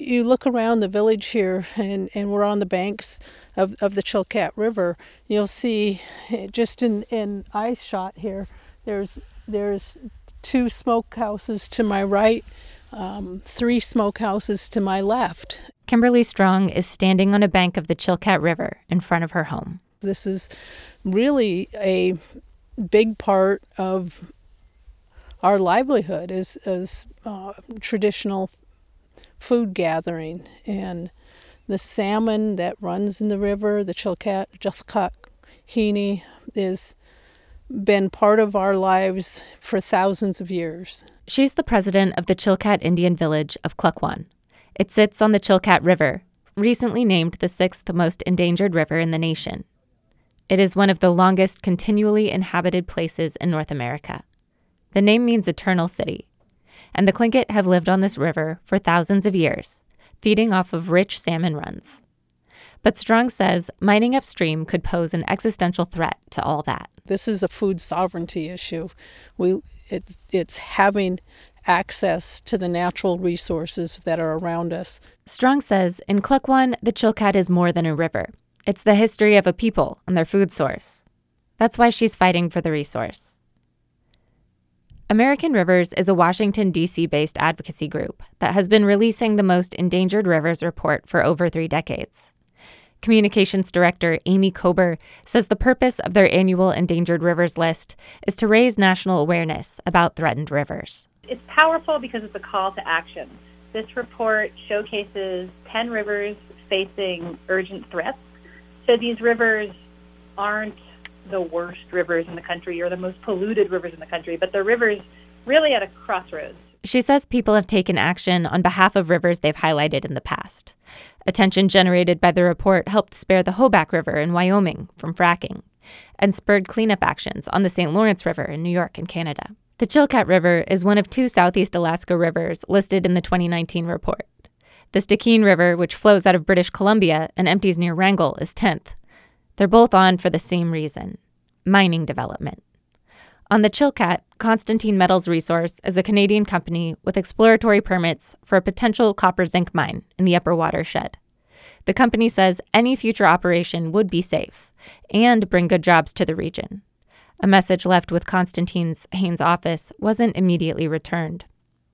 you look around the village here, and we're on the banks of the Chilkat River, you'll see just in eye shot here, there's 2 smokehouses to my right, 3 smokehouses to my left. Kimberly Strong is standing on a bank of the Chilkat River in front of her home. This is really a big part of our livelihood as traditional food gathering, and the salmon that runs in the river, the Chilkat Hini, is been part of our lives for thousands of years. She's the president of the Chilkat Indian village of Klukwan. It sits on the Chilkat River, recently named the 6th most endangered river in the nation. It is one of the longest continually inhabited places in North America. The name means eternal city, and the Tlingit have lived on this river for thousands of years, feeding off of rich salmon runs. But Strong says mining upstream could pose an existential threat to all that. This is a food sovereignty issue. It's having access to the natural resources that are around us. Strong says in Klukwan, the Chilkat is more than a river. It's the history of a people and their food source. That's why she's fighting for the resource. American Rivers is a Washington, D.C.-based advocacy group that has been releasing the Most Endangered Rivers report for over 3 decades. Communications Director Amy Kober says the purpose of their annual Endangered Rivers list is to raise national awareness about threatened rivers. It's powerful because it's a call to action. This report showcases 10 rivers facing urgent threats. So these rivers aren't the worst rivers in the country or the most polluted rivers in the country, but they're rivers really at a crossroads. She says people have taken action on behalf of rivers they've highlighted in the past. Attention generated by the report helped spare the Hoback River in Wyoming from fracking and spurred cleanup actions on the St. Lawrence River in New York and Canada. The Chilkat River is one of 2 Southeast Alaska rivers listed in the 2019 report. The Stikine River, which flows out of British Columbia and empties near Wrangell, is 10th. They're both on for the same reason: mining development. On the Chilkat, Constantine Metals Resource is a Canadian company with exploratory permits for a potential copper-zinc mine in the upper watershed. The company says any future operation would be safe and bring good jobs to the region. A message left with Constantine's Haines office wasn't immediately returned.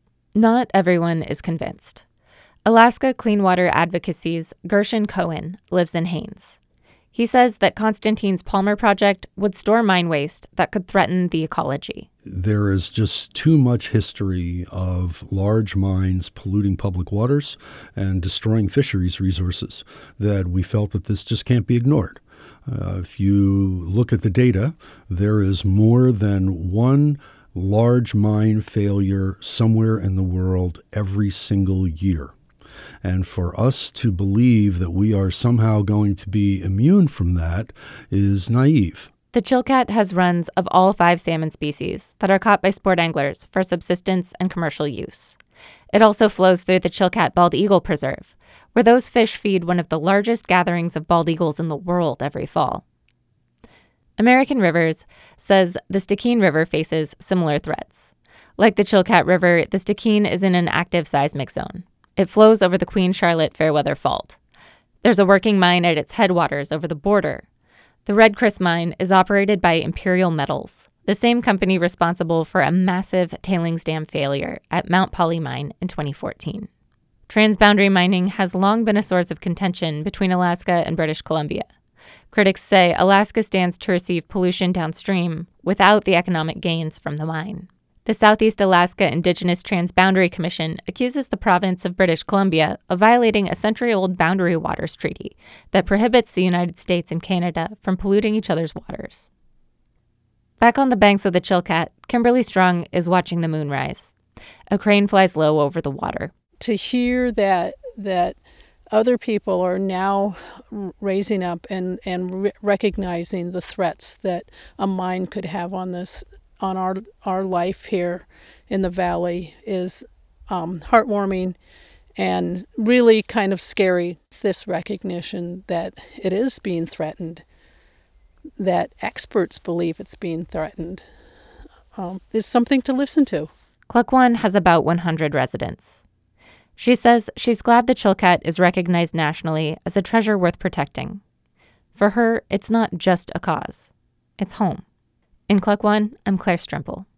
Not everyone is convinced. Alaska Clean Water Advocacy's Gershon Cohen lives in Haines. He says that Constantine's Palmer project would store mine waste that could threaten the ecology. There is just too much history of large mines polluting public waters and destroying fisheries resources that we felt that this just can't be ignored. If you look at the data, there is more than one large mine failure somewhere in the world every single year. And for us to believe that we are somehow going to be immune from that is naive. The Chilkat has runs of all 5 salmon species that are caught by sport anglers for subsistence and commercial use. It also flows through the Chilkat Bald Eagle Preserve, where those fish feed one of the largest gatherings of bald eagles in the world every fall. American Rivers says the Stikine River faces similar threats. Like the Chilkat River, the Stikine is in an active seismic zone. It flows over the Queen Charlotte Fairweather Fault. There's a working mine at its headwaters over the border. The Red Chris mine is operated by Imperial Metals, the same company responsible for a massive tailings dam failure at Mount Poly Mine in 2014. Transboundary mining has long been a source of contention between Alaska and British Columbia. Critics say Alaska stands to receive pollution downstream without the economic gains from the mine. The Southeast Alaska Indigenous Transboundary Commission accuses the province of British Columbia of violating a century-old boundary waters treaty that prohibits the United States and Canada from polluting each other's waters. Back on the banks of the Chilkat, Kimberly Strong is watching the moon rise. A crane flies low over the water. To hear that other people are now raising up and recognizing the threats that a mine could have on our life here in the valley is heartwarming and really kind of scary. This recognition that it is being threatened, that experts believe it's being threatened, is something to listen to. Klukwan has about 100 residents. She says she's glad the Chilkat is recognized nationally as a treasure worth protecting. For her, it's not just a cause. It's home. In Cluck One, I'm Claire Strimple.